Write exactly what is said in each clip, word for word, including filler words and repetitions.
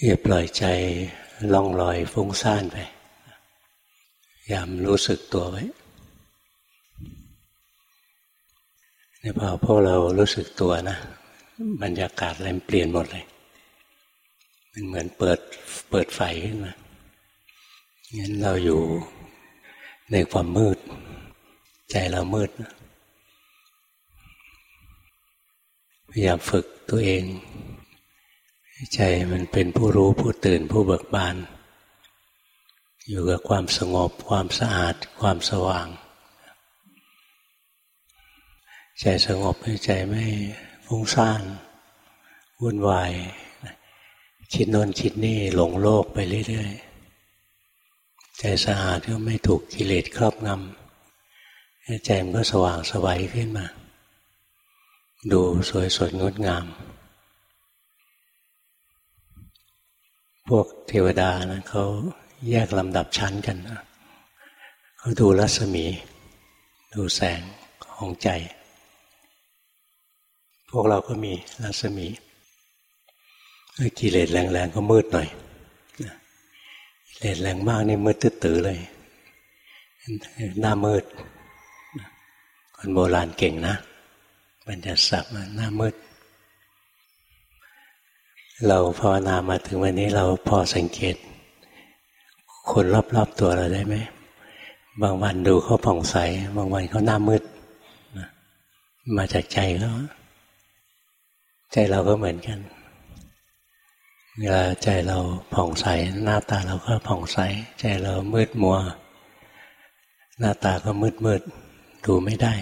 อย่าปล่อยใจล่องลอยฟุ้งซ่านไปพยายามรู้สึกตัวไว้เนี่ยพอพวกเรารู้สึกตัวนะบรรยากาศอะไรเปลี่ยนหมดเลยมันเหมือนเปิดเปิดไฟขึ้นมางั้นเราอยู่ในความมืดใจเรามืดนะพยายามฝึกตัวเองใจมันเป็นผู้รู้ผู้ตื่นผู้เบิกบานอยู่กับความสงบความสะอาดความสว่างใจสงบให้ใจไม่ฟุ้งซ่านวุ่นวายคิดโน่นคิดนี่หลงโลกไปเรื่อยๆใจสะอาดก็ไม่ถูกกิเลสครอบงำใจมันก็สว่างสวัยขึ้นมาดูสวยสดงดงามพวกเทวดานะเขาแยกลำดับชั้นกันนะเขาดูรัศมีดูแสงของใจพวกเราก็มีรัศมีกิเลสแรงๆก็มืดหน่อยกิเลสแรงมากนี่มืดตื้อๆเลยหน้ามืดคนโบราณเก่งนะมันจะสับมาหน้ามืดเราภาวนามาถึงวันนี้เราพอสังเกตคนรอบๆตัวเราได้ไหมบางวันดูเขาผ่องใสบางวันเขาหน้ามืดมาจากใจเขาใจเราก็เหมือนกันเวลาใจเราผ่องใสหน้าตาเราก็ผ่องใสใจเรามืดมัวหน้าตาก็มืดมืดดูไม่ได้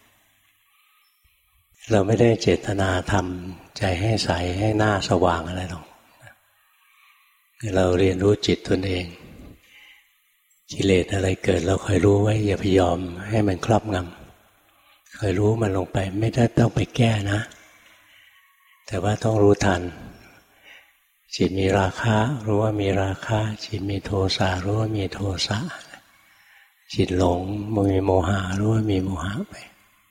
เราไม่ได้เจตนาทำใจให้ใสให้หน้าสว่างอะไรหรอกเราเรียนรู้จิตตนเองกิเลสอะไรเกิดเราคอยรู้ไว้อย่าพยายามให้มันครอบงำคอยรู้มันลงไปไม่ได้ต้องไปแก้นะแต่ว่าต้องรู้ทันจิตมีราคะรู้ว่ามีราคะจิตมีโทสะรู้ว่ามีโทสะจิตหลงมีโมหะรู้ว่ามีโมหะไป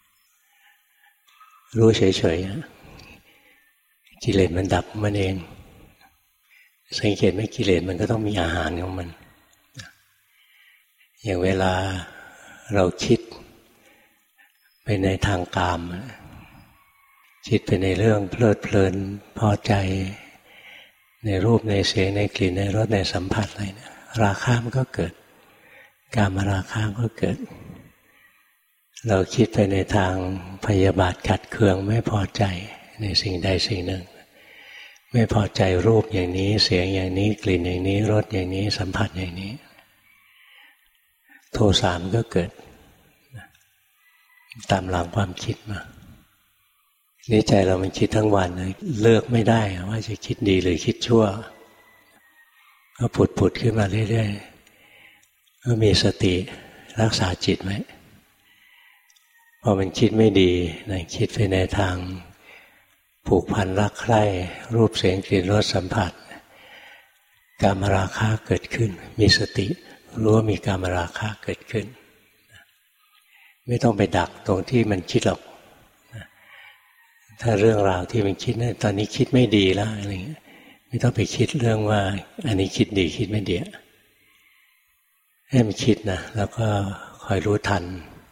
รู้เฉยๆกิเลสมันดับมันเองสังเกตไหมกิเลสมันก็ต้องมีอาหารของมันอย่างเวลาเราคิดไปในทางกามคิดไปในเรื่องเพลิดเพลินพอใจในรูปในเสียงในกลิ่นในรสในสัมผัสอะไรเนี่ยราคะมันก็เกิดกามราคะก็เกิดเราคิดไปในทางพยาบาทขัดเคืองไม่พอใจในสิ่งใดสิ่งหนึ่งไม่พอใจรูปอย่างนี้เสียงอย่างนี้กลิ่นอย่างนี้รสอย่างนี้สัมผัสอย่างนี้โทสะมันก็เกิดตามหลังความคิดมานี่ใจเรามันคิดทั้งวันเลิกไม่ได้ว่าจะคิดดีหรือคิดชั่วก็ผุดผุดขึ้นมาเรื่อยๆก็มีสติรักษาจิตไว้พอมันคิดไม่ดีนะคิดไปในทางผูกพันรักใคร่รูปเสียงกลิ่นรสสัมผัสกามราคะเกิดขึ้นมีสติรู้ว่ามีกามราคะเกิดขึ้นไม่ต้องไปดักตรงที่มันคิดหรอกถ้าเรื่องราวที่มันคิดนะตอนนี้คิดไม่ดีแล้วอะไรเงี้ยไม่ต้องไปคิดเรื่องว่าอันนี้คิดดีคิดไม่ดีให้มันคิดนะแล้วก็คอยรู้ทัน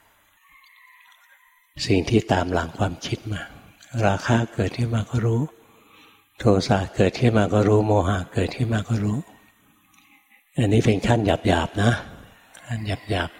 สิ่งที่ตามหลังความคิดมาราคะเกิดขึ้นมาก็รู้โทสะเกิดขึ้นมาก็รู้โมหะเกิดขึ้นมาก็รู้อันนี้เป็นขั้นหยาบๆนะขั้นหยาบ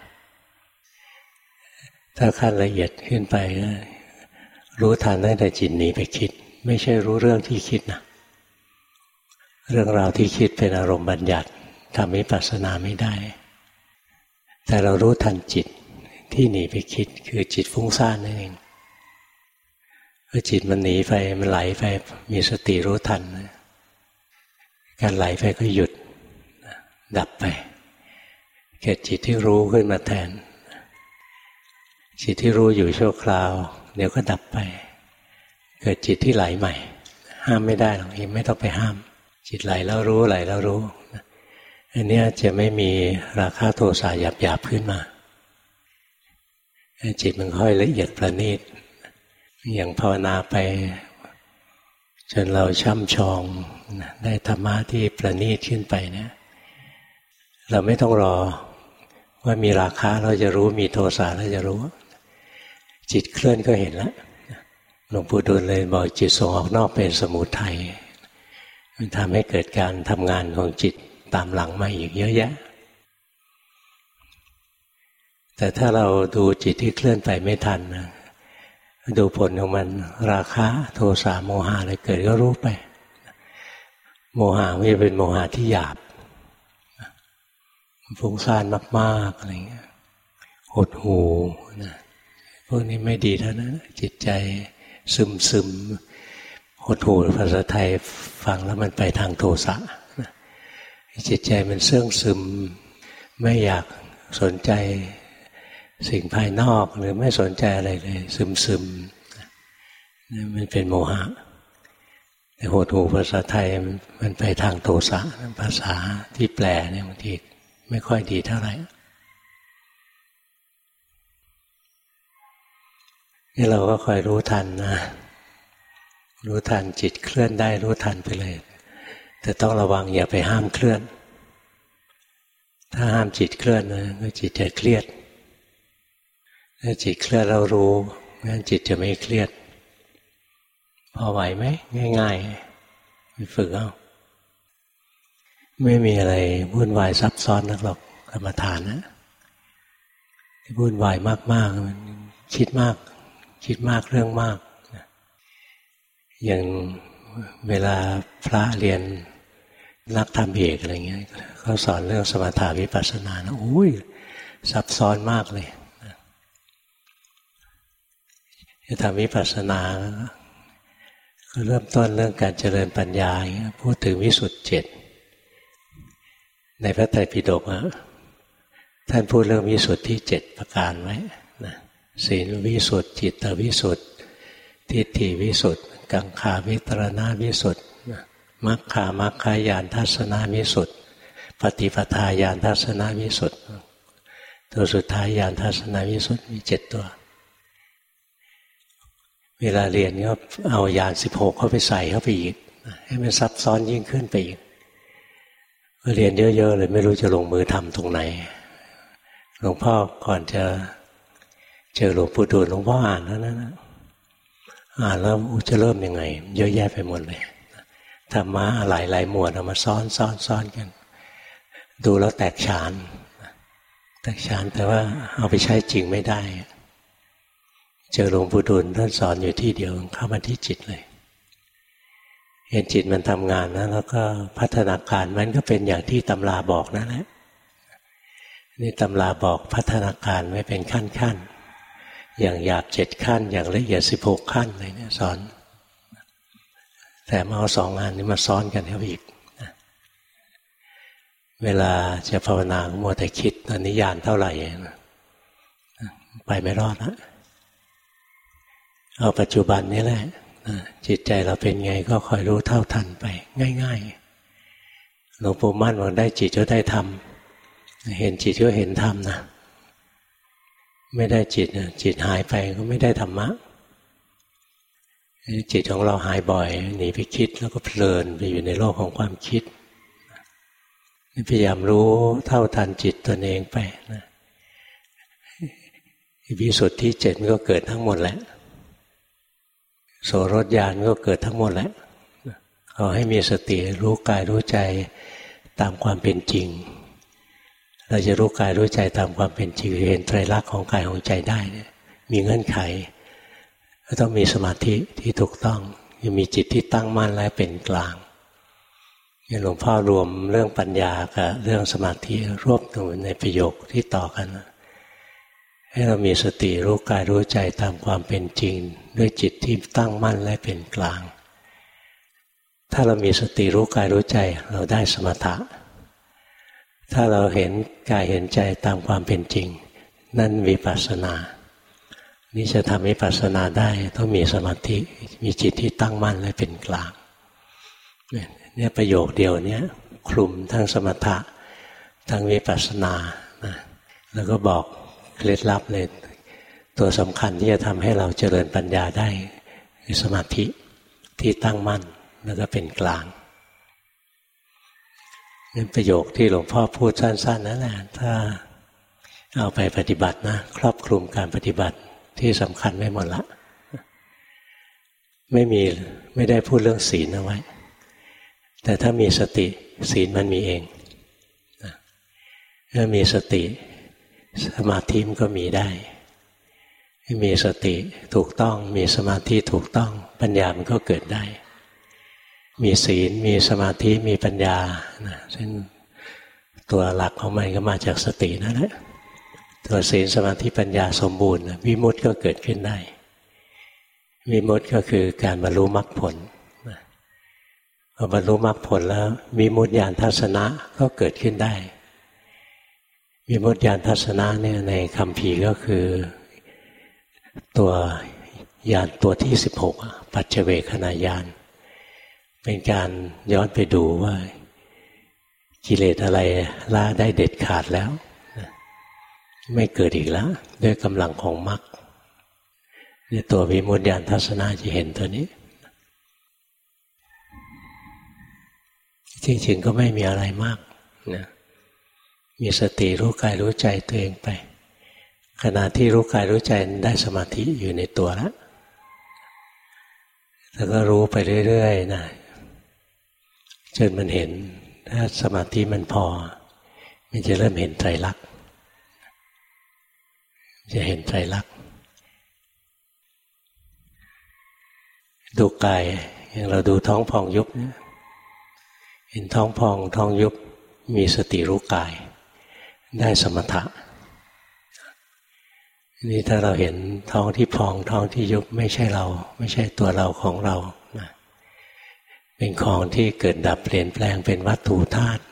ๆถ้าขั้นละเอียดขึ้นไปรู้ทันตั้งแต่จิตหนีไปคิดไม่ใช่รู้เรื่องที่คิดนะเรื่องราวที่คิดเป็นอารมณ์บัญญัติทำวิปัสสนาไม่ได้แต่เรารู้ทันจิตที่หนีไปคิดคือจิตฟุ้งซ่านนั่นเองพอจิตมันหนีไปมันไหลไปมีสติรู้ทันการไหลไปก็หยุดดับไปเกิดจิตที่รู้ขึ้นมาแทนจิตที่รู้อยู่ชั่วคราวเดี๋ยวก็ดับไปเกิดจิตที่ไหลใหม่ห้ามไม่ได้หรอกไม่ต้องไปห้ามจิตไหลแล้วรู้ไหลแล้วรู้อันนี้จะไม่มีราคะโทสะหยาบๆขึ้นมาจิตมันค่อยละเอียดประณีตอย่างภาวนาไปจนเราช่ำชองได้ธรรมะที่ประณีตขึ้นไปเนี่ยเราไม่ต้องรอว่ามีราคะเราจะรู้มีโทสะเราจะรู้จิตเคลื่อนก็เห็นแล้วหลวงปู่ดูลเลยบอกจิตส่งออกนอกเป็นสมุทัยมันทำให้เกิดการทำงานของจิตตามหลังมาอีกเยอะแยะแต่ถ้าเราดูจิตที่เคลื่อนไปไม่ทันนะดูผลของมันราคะโทสะโมหะอะไรเกิดก็รู้ไปโมหะไม่เป็นโมหะที่หยาบฟุ้งซ่านมากๆอะไรเงี้ยหดหู่นะพวกนี้ไม่ดีเท่านั้นจิตใจซึมซึมหดหู่ภาษาไทยฟังแล้วมันไปทางโทสะนะจิตใจมันเสื่องซึมไม่อยากสนใจสิ่งภายนอกหรือไม่สนใจอะไรเลยซึมซึมนี่มันเป็นโมหะแต่หดหู่ภาษาไทยมันไปทางโทสะภาษาที่แปลเนี่ยบางทีไม่ค่อยดีเท่าไหร่นี่เราก็คอยรู้ทันนะรู้ทันจิตเคลื่อนได้รู้ทันไปเลยแต่ต้องระวังอย่าไปห้ามเคลื่อนถ้าห้ามจิตเคลื่อนนะก็จิตจะเครียดถ้าจิตเคลื่อนเรารู้งั้นจิตจะไม่เครียดพอไหวไหมง่ายๆไปฝึกเอาไม่มีอะไรวุ่นวายซับซ้อนนักหรอกกรรมฐานนะที่วุ่นวายมากๆมันคิดมากคิดมากเรื่องมากอย่างเวลาพระเรียนนักธรรมเอกอะไรเงี้ยเขาสอนเรื่องสมถะวิปัสสนานะโอ้ยซับซ้อนมากเลยจะทำวิปัสสนาก็เริ่มต้นเรื่องการเจริญปัญญาพูดถึงวิสุทธิเจ็ดในพระไตรปิฎกนะท่านพูดเรื่องวิสุทธิเจ็ดประการไว้นะศีลวิสุทธิจิตวิสุทธิทิฏฐิวิสุทธิกังขาวิตรณวิสุทธิมัคคามัคคายานทัศนวิสุทธิปฏิปทาญาณทัศนวิสุทธิตัวสุดท้ายญาณทัศนวิสุทธิมีเจ็ดตัวเวลาเรียนก็เอาญาณสิบหกเข้าไปใส่เข้าไปอีกให้มันซับซ้อนยิ่งขึ้นไปอีกเรียนเยอะๆเลยไม่รู้จะลงมือทำตรงไหนหลวงพ่อก่อนจะเจอหลวงปู่ดูลหลวงพ่ออ่านแล้วนะอ่านแล้วจะเริ่มยังไงเยอะแยะไปหมดเลยธรรมะหลายๆหมวดเอามาซ้อนซ้อนซ้อนกันดูแล้วแตกฉานแตกฉานแต่ว่าเอาไปใช้จริงไม่ได้เจอหลวงปู่ดูลท่านสอนอยู่ที่เดียวเข้ามาที่จิตเลยเห็นจิตมันทำงานนะแล้วก็พัฒนาการมันก็เป็นอย่างที่ตำราบอกนั่นแหละนี่ตำราบอกพัฒนาการไว้เป็นขั้นๆอย่างหยาบเจ็ดขั้นอย่างละเอียดสิบหกขั้นอะไรเนี่ยสอนแต่มาเอาสองงานนี้มาซ้อนกันเข้าไปอีกเวลาจะภาวนามัวแต่คิดตอนนี้ญาณเท่าไหร่ไปไม่รอดละเอาปัจจุบันนี้แหละจิตใจเราเป็นไงก็คอยรู้เท่าทันไปง่ายๆหลวงปู่มั่นบอกได้จิตก็ได้ธรรมเห็นจิตก็เห็นธรรมนะไม่ได้จิตจิตหายไปก็ไม่ได้ธรรมะจิตของเราหายบ่อยหนีไปคิดแล้วก็เพลินไปอยู่ในโลกของความคิดพยายามรู้เท่าทันจิตตนเองไปนะวิสุทธิเจ็ดมันก็เกิดทั้งหมดแหละโสรถญาณก็เกิดทั้งหมดแหละขอให้มีสติรู้กายรู้ใจตามความเป็นจริงเราจะรู้กายรู้ใจตามความเป็นจริงเห็นไตรลักษณ์ของกายของใจได้เนี่ยมีเงื่อนไขก็ต้องมีสมาธิที่ถูกต้องยังมีจิตที่ตั้งมั่นและเป็นกลางหลวงพ่อรวมเรื่องปัญญากับเรื่องสมาธิรวบอยู่ในประโยคที่ต่อกันให้เรามีสติรู้กายรู้ใจตามความเป็นจริงด้วยจิตที่ตั้งมั่นและเป็นกลางถ้าเรามีสติรู้กายรู้ใจเราได้สมถะถ้าเราเห็นกายเห็นใจตามความเป็นจริงนั่นวิปัสสนานี่จะทำวิปัสสนาได้ต้องมีสมาธิมีจิตที่ตั้งมั่นและเป็นกลางเนี่ยประโยคเดียวนี้คลุมทั้งสมถะทั้งวิปัสสนานะแล้วก็บอกเคล็ดลับเลยตัวสำคัญที่จะทำให้เราเจริญปัญญาได้คือสมาธิที่ตั้งมั่นแล้วก็เป็นกลางนั่นประโยคที่หลวงพ่อพูดสั้นๆนั่นแหละถ้าเอาไปปฏิบัตินะครอบคลุมการปฏิบัติที่สำคัญไม่หมดละไม่มีไม่ได้พูดเรื่องศีลเอาไว้แต่ถ้ามีสติศีลมันมีเองถ้ามีสติสมาธิมันก็มีได้มีสติถูกต้องมีสมาธิถูกต้องปัญญามันก็เกิดได้มีศีลมีสมาธิมีปัญญานะซึ่งตัวหลักของมันก็มาจากสตินั่นแหละตัวศีลสมาธิปัญญาสมบูรณ์วิมุตติก็เกิดขึ้นได้วิมุตติก็คือการบรรลุมรรคผลพอบรรลุมรรคผลแล้ววิมุตติญาณทัศนะก็เกิดขึ้นได้วิมุตติญาณทัศนะเนี่ยในคัมภีร์ก็คือตัวญาณตัวที่สิบหกปัจเจเวคขณญาณเป็นการย้อนไปดูว่ากิเลสอะไรละได้เด็ดขาดแล้วไม่เกิดอีกแล้วด้วยกำลังของมรรคในตัววิมุตติญาณทัศนะจะเห็นตัวนี้จริงๆก็ไม่มีอะไรมากนะมีสติรู้กายรู้ใจตัวเองไปขณะที่รู้กายรู้ใจได้สมาธิอยู่ในตัวแล้วแล้วก็รู้ไปเรื่อยๆนะจนมันเห็นถ้าสมาธิมันพอมันจะเริ่มเห็นไตรลักษณ์จะเห็นไตรลักษณ์ดูกายอย่างเราดูท้องพองยุบเนี่ยเห็นท้องพองท้องยุบมีสติรู้กายได้สมถะนี่ถ้าเราเห็นท้องที่พองท้องที่ยุบไม่ใช่เราไม่ใช่ตัวเราของเรานะเป็นของที่เกิดดับเปลี่ยนแปลงเป็นวัตถุธาตุ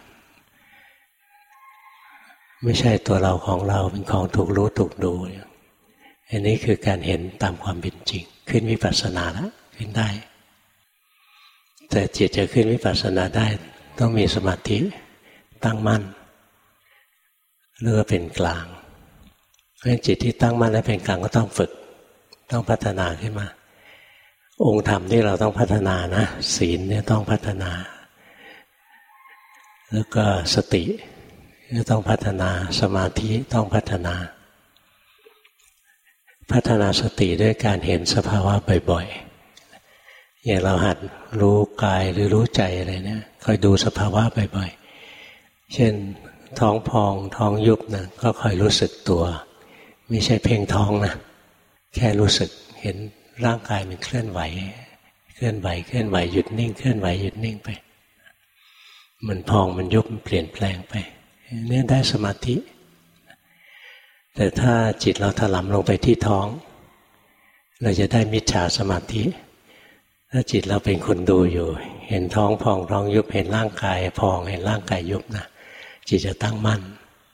ไม่ใช่ตัวเราของเราเป็นของถูกรู้ถูกดูอันนี้คือการเห็นตามความเป็นจริงขึ้นวิปัสสนาแล้วขึ้นได้แต่จิตจะขึ้นวิปัสสนาได้ต้องมีสมาธิตั้งมั่นเรียกว่าเป็นกลางเพราะฉะนั้นจิตที่ตั้งมั่นและเป็นกลางก็ต้องฝึกต้องพัฒนาขึ้นมาองค์ธรรมที่เราต้องพัฒนานะศีลเนี่ยต้องพัฒนาแล้วก็สติก็ต้องพัฒนาสมาธิต้องพัฒนาพัฒนาสติด้วยการเห็นสภาวะบ่อยๆอย่างเราหัดรู้กายหรือรู้ใจอะไรเนี่ยคอยดูสภาวะบ่อยๆเช่นท้องพองท้องยุบนะก็คอยรู้สึกตัวไม่ใช่เพ่งท้องนะแค่รู้สึกเห็นร่างกายมันเคลื่อนไหวเคลื่อนไหวเคลื่อนไหวหยุดนิ่งเคลื่อนไหวหยุดนิ่งไปมันพองมันยุบมันเปลี่ยนแปลงไปเนี่ยได้สมาธิแต่ถ้าจิตเราถลำลงไปที่ท้องเราจะได้มิจฉาสมาธิถ้าจิตเราเป็นคนดูอยู่เห็นท้องพองท้องยุบเห็นร่างกายพองเห็นร่างกายยุบนะจิตจะตั้งมั่น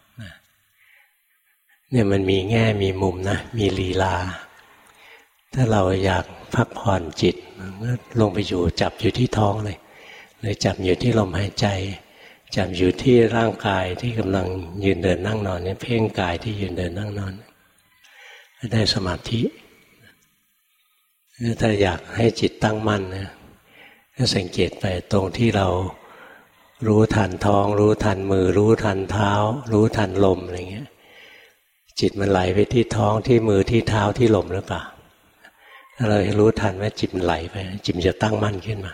เนี่ยมันมีแง่มีมุมนะมีลีลาถ้าเราอยากพักผ่อนจิตก็ลงไปอยู่จับอยู่ที่ท้องเลยหรือจับอยู่ที่ลมหายใจจับอยู่ที่ร่างกายที่กำลังยืนเดินนั่งนอนเนี่ยเพ่งกายที่ยืนเดินนั่งนอนได้สมาธิถ้าอยากให้จิตตั้งมั่นนะก็สังเกตไปตรงที่เรารู้ทันท้องรู้ทันมือรู้ทันเท้ารู้ทันลมอะไรเงี้ยจิตมันไหลไปที่ท้องที่มือที่เท้าที่ลมหรือเปล่าถ้าเรารู้ทันว่าจิตมันไหลไปจิตจะตั้งมั่นขึ้นมา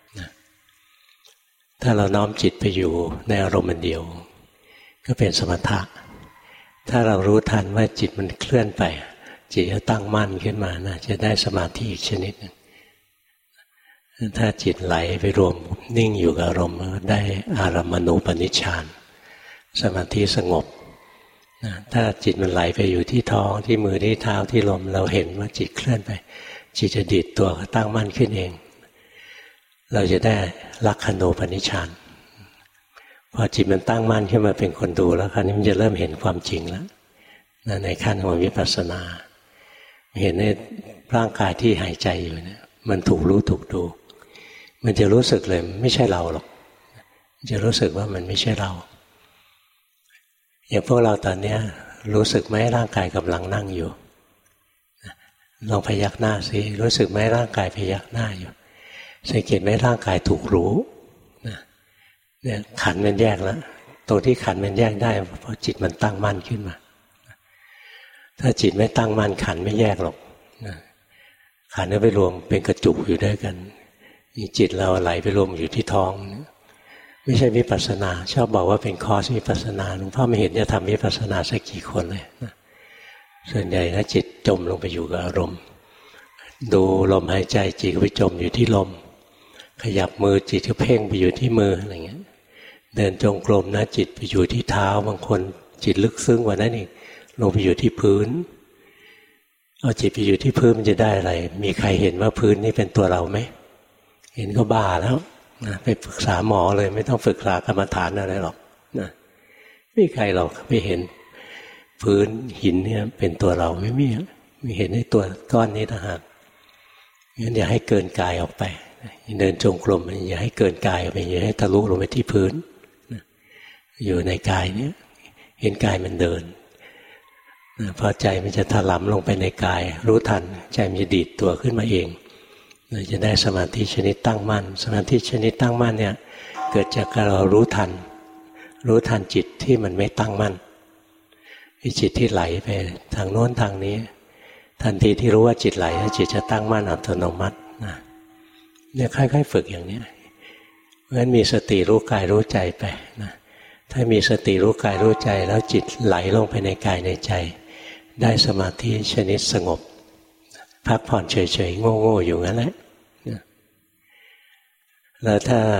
ถ้าเราน้อมจิตไปอยู่ในอารมณ์เดียวก็เป็นสมถะถ้าเรารู้ทันว่าจิตมันเคลื่อนไปจิตจะตั้งมั่นขึ้นมานะจะได้สมาธิอีกชนิดนึงถ้าจิตไหลไปรวมนิ่งอยู่กับอารมณ์ได้อารมณูปนิชฌานสมาธิสงบถ้าจิตมันไหลไปอยู่ที่ท้องที่มือที่เท้าที่ลมเราเห็นว่าจิตเคลื่อนไปจิตจะดีดตัวตั้งมั่นขึ้นเองเราจะได้ลักขณูปนิชฌานพอจิตมันตั้งมั่นขึ้นมาเป็นคนดูแล้วคราวนี้มันจะเริ่มเห็นความจริงแล้วในขั้นของวิปัสสนาเห็นในร่างกายที่หายใจอยู่เนี่ยมันถูกรู้ถูกดูมันจะรู้สึกเลยไม่ใช่เราหรอกจะรู้สึกว่ามันไม่ใช่เราอย่างพวกเราตอนนี้รู้สึกไหมร่างกายกำลังนั่งอยู่ลองพยักหน้าสิรู้สึกไหมร่างกายพยักหน้าอยู่สังเกตไหมร่างกายถูกรู้นะเนี่ยขันธ์มันแยกแล้วตรงที่ขันธ์มันแยกได้เพราะจิตมันตั้งมั่นขึ้นมาถ้าจิตไม่ตั้งมั่นขันธ์ไม่แยกหรอกนะขันธ์ก็ไปรวมเป็นกระจุกอยู่ด้วยกันจิตเราไหลไปรวมอยู่ที่ท้องไม่ใช่วิปัสสนาชอบบอกว่าเป็นคอร์สวิปัสสนาหลวงพ่อไม่เห็นจะทำวิปัสสนาสักกี่คนเลยนะส่วนใหญ่นะจิตจมลงไปอยู่กับอารมณ์ดูลมหายใจจิตก็ไปจมอยู่ที่ลมขยับมือจิตก็เพ่งไปอยู่ที่มืออะไรเงี้ยเดินจงกรมนะจิตไปอยู่ที่เท้าบางคนจิตลึกซึ้งกว่านั้นอีกลงไปอยู่ที่พื้นเอาจิตไปอยู่ที่พื้นมันจะได้อะไรมีใครเห็นว่าพื้นนี่เป็นตัวเราไหมเห็นก็บ้าแล้วนะไปปรึกษาหมอเลยไม่ต้องฝึกษากรรมฐานอะไรหรอกนะไม่มีใครหรอกไปเห็นพื้นหินเนี่ยเป็นตัวเราไม่มีไม่เห็นในตัวก้อนนี้ต่างหากงั้นอย่าให้เกินกายออกไปเดินจงกรมอย่าให้เกินกายออกไปอย่าให้ทะลุลงไปที่พื้นอยู่ในกายนี้เห็นกายมันเดินพอใจมันจะถลำลงไปในกายรู้ทันใจมันจะดีดตัวขึ้นมาเองเราจะได้สมาธิชนิดตั้งมั่นสมาธิชนิดตั้งมั่นเนี่ยเกิดจากการเรารู้ทันรู้ทันจิตที่มันไม่ตั้งมั่นจิตที่ไหลไปทางโน้นทางนี้ทันทีที่รู้ว่าจิตไหลแล้วจิตจะตั้งมั่นอัตโนมัตินะเนี่ยค่อยๆฝึกอย่างนี้เพราะฉะนั้นมีสติรู้กายรู้ใจไปนะถ้ามีสติรู้กายรู้ใจแล้วจิตไหลลงไปในกายในใจได้สมาธิชนิดสงบพักผ่อนเฉยๆโง่ๆอยู่งั้นแหละแล้วถ้า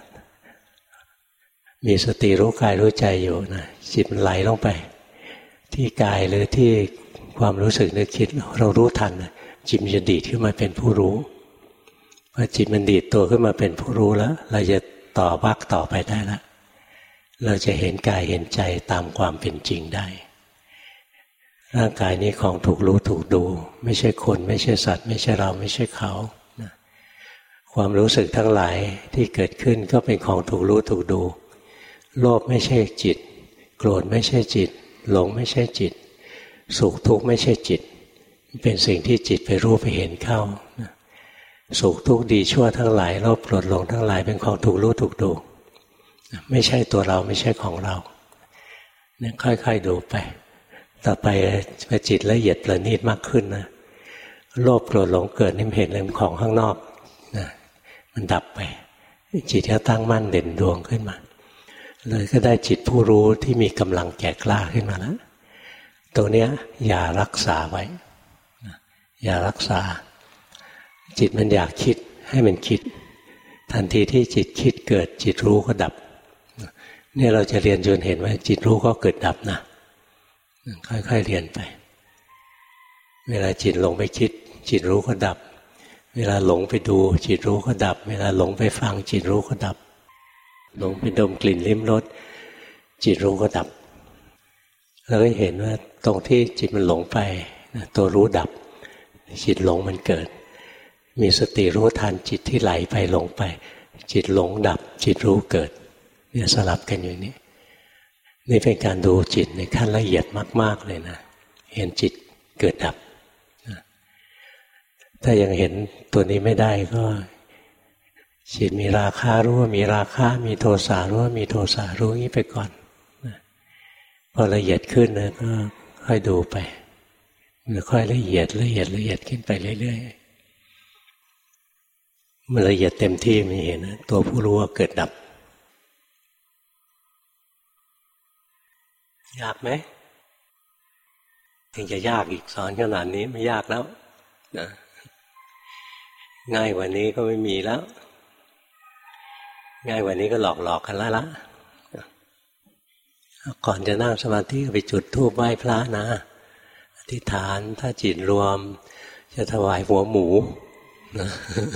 มีสติรู้กายรู้ใจอยู่นะจิตมันไหลลงไปที่กายหรือที่ความรู้สึกนึกคิดเรารู้ทันจิตมันจะดีดขึ้นมาเป็นผู้รู้พอจิตมันดีดตัวขึ้นมาเป็นผู้รู้แล้วเราจะต่อวรรคต่อไปได้แล้วเราจะเห็นกายเห็นใจตามความเป็นจริงได้ร่างกายนี้ของถูกรู้ถูกดูไม่ใช่คนไม่ใช่สัตว์ไม่ใช่เราไม่ใช่เขานะความรู้สึกทั้งหลายที่เกิดขึ้นก็เป็นของถูกรู้ถูกดูโลภไม่ใช่จิตโกรธไม่ใช่จิตหลงไม่ใช่จิตสุขทุกข์ไม่ใช่จิตเป็นสิ่งที่จิตไปรู้ไปเห็นเข้านะสุขทุกข์ดีชั่วทั้งหลายโลภโกรธหลงทั้งหลายเป็นของถูกรู้ถูกดูไม่ใช่ตัวเราไม่ใช่ของเราเนี่ยค่อยๆดูไปต่อไปพอจิตละเอียดประณีตมากขึ้นนะโลภโกรธหลงเกิดนี่เห็นเลยของข้างนอกนะมันดับไปจิตก็ตั้งมั่นเด่นดวงขึ้นมาเลยก็ได้จิตผู้รู้ที่มีกำลังแก่กล้าขึ้นมาแล้วตัวเนี้ยอย่ารักษาไว้อย่ารักษาจิตมันอยากคิดให้มันคิดทันทีที่จิตคิดเกิดจิตรู้ก็ดับเนี่ยเราจะเรียนจนเห็นว่าจิตรู้ก็เกิดดับนะค่อยๆเรียนไปเวลาจิตหลงไปคิดจิตรู้ก็ดับเวลาหลงไปดูจิตรู้ก็ดับเวลาหลงไปฟังจิตรู้ก็ดับหลงไปดมกลิ่นลิ้มรสจิตรู้ก็ดับเราก็เห็นว่าตรงที่จิตมันหลงไปตัวรู้ดับจิตหลงมันเกิดมีสติรู้ทันจิตที่ไหลไปหลงไปจิตหลงดับจิตรู้เกิดเนี่ยสลับกันอยู่นี้นี่เป็นการดูจิตในขั้นละเอียดมากๆเลยนะเห็นจิตเกิดดับถ้ายังเห็นตัวนี้ไม่ได้ก็จิตมีราคะรู้ว่ามีราคะมีโทสะรู้ว่ามีโทสะรู้งี้ไปก่อนพอละเอียดขึ้นนะก็ค่อยดูไปมันค่อยละเอียดละเอียดละเอียดขึ้นไปเรื่อยๆมันละเอียดเต็มที่มันเห็นนะตัวผู้รู้ว่าเกิดดับยากไหมถึงจะยากอีกสอนขนาดนี้ไม่ยากแล้วนะง่ายกว่านี้ก็ไม่มีแล้วง่ายกว่านี้ก็หลอกหลอกกันแล้วละก่อนจะนั่งสมาธิไปจุดธูปไหว้พระนะอธิษฐานถ้าจิตรวมจะถวายหัวหมูนะ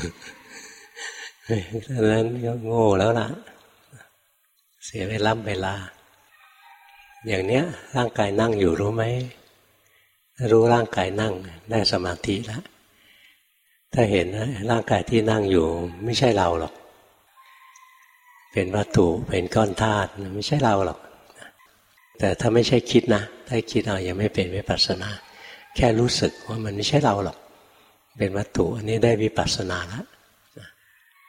ดังนั้นก็โง่แล้วล่ะเสียเวลาเวลาอย่างเนี้ยร่างกายนั่งอยู่รู้ไหมรู้ร่างกายนั่งได้สมาธิแล้วถ้าเห็นนะร่างกายที่นั่งอยู่ไม่ใช่เราหรอกเป็นวัตถุเป็นก้อนธาตุไม่ใช่เราหรอกแต่ถ้าไม่ใช่คิดนะถ้าคิดเอายังไม่เป็นวิปัสสนาแค่รู้สึกว่ามันไม่ใช่เราหรอกเป็นวัตถุอันนี้ได้วิปัสสนาแล้ว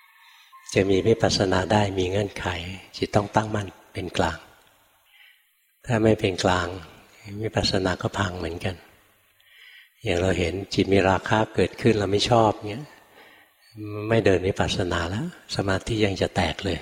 จะมีวิปัสสนาได้มีเงื่อนไขจิตต้องตั้งมั่นเป็นกลางถ้าไม่เป็นกลางวิปัสสนาก็พังเหมือนกันอย่างเราเห็นจิตมีราคะเกิดขึ้นเราไม่ชอบเงี้ยไม่เดินวิปัสสนาแล้วสมาธิยังจะแตกเลย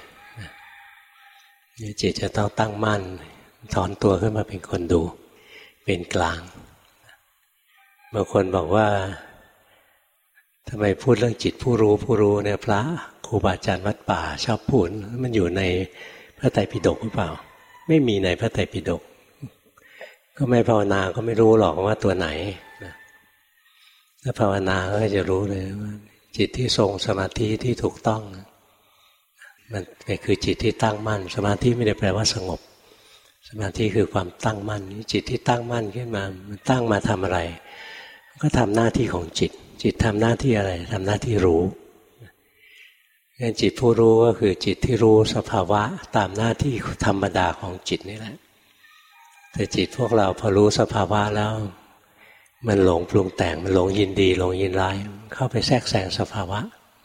จิตจะต้องตั้งมั่นถอนตัวขึ้นมาเป็นคนดูเป็นกลางบางคนบอกว่าทำไมพูดเรื่องจิตผู้รู้ผู้รู้เนี่ยพระครูบาอาจารย์วัดป่าชอบพูดมันอยู่ในพระไตรปิฎกหรือเปล่าไม่มีในพระไตรปิฎกก็ไม่ภาวนาก็ไม่รู้หรอกว่าตัวไหนถ้าภาวนาก็จะรู้เลยว่าจิตที่ทรงสมาธิที่ถูกต้องมันเป็นคือจิตที่ตั้งมั่นสมาธิไม่ได้แปลว่าสงบสมาธิคือความตั้งมั่นจิตที่ตั้งมั่นขึ้นมามันตั้งมาทำอะไรก็ทำหน้าที่ของจิตจิตทำหน้าที่อะไรทำหน้าที่รู้งั้นจิตผู้รู้ก็คือจิตที่รู้สภาวะตามหน้าที่ธรรมดาของจิตนี่แหละแต่จิตพวกเราพอรู้สภาวะแล้วมันหลงปรุงแต่งมันหลงยินดีหลงยินร้ายเข้าไปแทรกแซงสภาวะ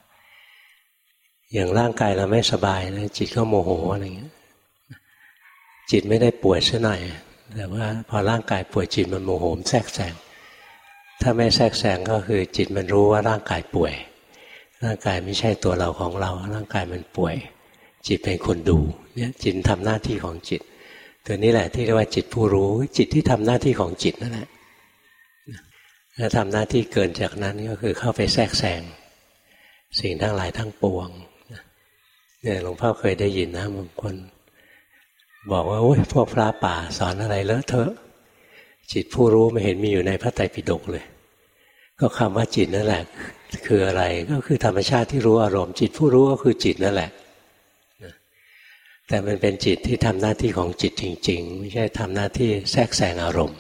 อย่างร่างกายเราไม่สบายนะจิตก็โมโหอะไรเงี้ยจิตไม่ได้ป่วยซะหน่อยแต่ว่าพอร่างกายป่วยจิตมันโมโหแทรกแซงถ้าไม่แทรกแซงก็คือจิตมันรู้ว่าร่างกายป่วยร่างกายไม่ใช่ตัวเราของเราร่างกายมันป่วยจิตเป็นคนดูเนี่ยจิตทำหน้าที่ของจิตตัวนี้แหละที่เรียกว่าจิตผู้รู้จิตที่ทำหน้าที่ของจิตนั่นแหละถ้าทำหน้าที่เกินจากนั้นก็คือเข้าไปแทรกแซงสิ่งทั้งหลายทั้งปวงเนี่ยหลวงพ่อเคยได้ยินนะบางคนบอกว่าโอ้ยพวกพระป่าสอนอะไรเลอะเทอะจิตผู้รู้ไม่เห็นมีอยู่ในพระไตรปิฎกเลยก็คำว่าจิตนั่นแหละคืออะไรก็คือธรรมชาติที่รู้อารมณ์จิตผู้รู้ก็คือจิตนั่นแหละแต่มันเป็นจิตที่ทำหน้าที่ของจิตจริงๆไม่ใช่ทำหน้าที่แทรกแซงอารมณ์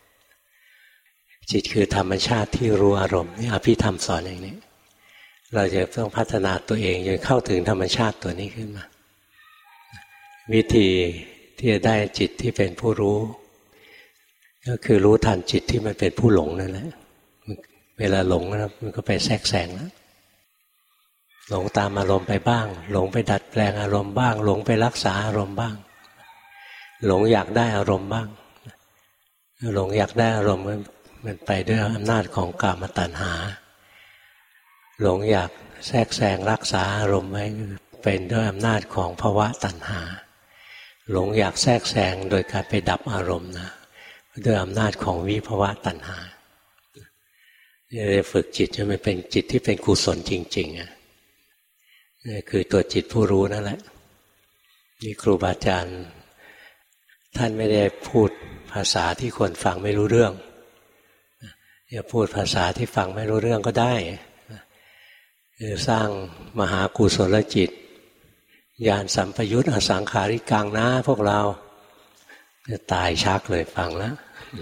จิตคือธรรมชาติที่รู้อารมณ์นี่อภิธรรมสอนอย่างนี้เราจะต้องพัฒนาตัวเองจนเข้าถึงธรรมชาติตัวนี้ขึ้นมาวิธีที่จะได้จิตที่เป็นผู้รู้ก็คือรู้ทันจิตที่มันเป็นผู้หลงนั่นแหละเวลาหลงแล้วมันก็ไปแทรกแซงแล้วหลงตามอารมณ์ไปบ้างหลงไปดัดแปลงอารมณ์บ้างหลงไปรักษาอารมณ์บ้างหลงอยากได้อารมณ์บ้างหลงอยากได้อารมณ์มันไปด้วยอำนาจของกามตัณหาหลงอยากแทรกแซงรักษาอารมณ์ไว้เป็นด้วยอำนาจของภวตัณหาหลงอยากแทรกแซงโดยการไปดับอารมณ์นะด้วยอำนาจของวิภวตัณหาจะฝึกจิตให้มันเป็นจิตที่เป็นกุศลจริงๆอ่ะนี่คือตัวจิตผู้รู้นั่นแหละนี่ครูบาอาจารย์ท่านไม่ได้พูดภาษาที่คนฟังไม่รู้เรื่องอย่าพูดภาษาที่ฟังไม่รู้เรื่องก็ได้คือสร้างมหากุศลจิตญาณสัมปยุตอสังขาริกังนะพวกเราจะตายชักเลยฟังแล้ว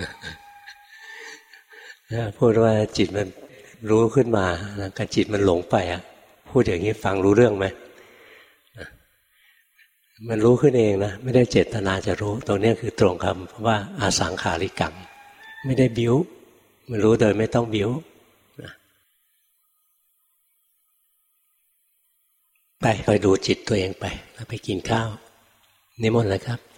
พูดว่าจิตมันรู้ขึ้นมากับจิตมันหลงไปอ่ะพูดอย่างนี้ฟังรู้เรื่องไหมมันรู้ขึ้นเองนะไม่ได้เจตนาจะรู้ตรงนี้คือตรงคำว่าอสังขาริกังไม่ได้บิ้วมันรู้โดยไม่ต้องบิ้วไปคอยดูจิตตัวเองไปแล้วไปกินข้าวนิมนต์เลยครับ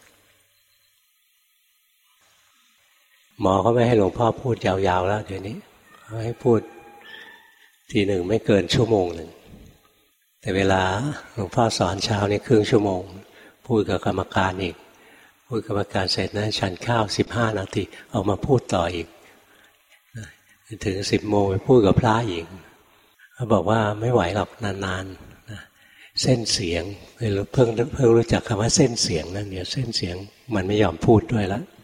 หมอเขาไม่ให้หลวงพ่อพูดยาวๆแล้วเดี๋ยวนี้เขาให้พูดทีหนึ่งไม่เกินชั่วโมงหนึ่งแต่เวลาหลวงพ่อสอนเช้านี่ครึ่งชั่วโมงพูดกับกรรมการอีกพูดกรรมการเสร็จนะฉันข้าวสิบห้านาทีเอามาพูดต่ออีกถึงสิบโมงไปพูดกับพระอีกเขาบอกว่าไม่ไหวหรอกนานๆเส้นเสียงเพิ่งเพิ่งรู้จักคำว่าเส้นเสียงนั่นเนี่ยเส้นเสียงมันไม่ยอมพูดด้วยแล้ว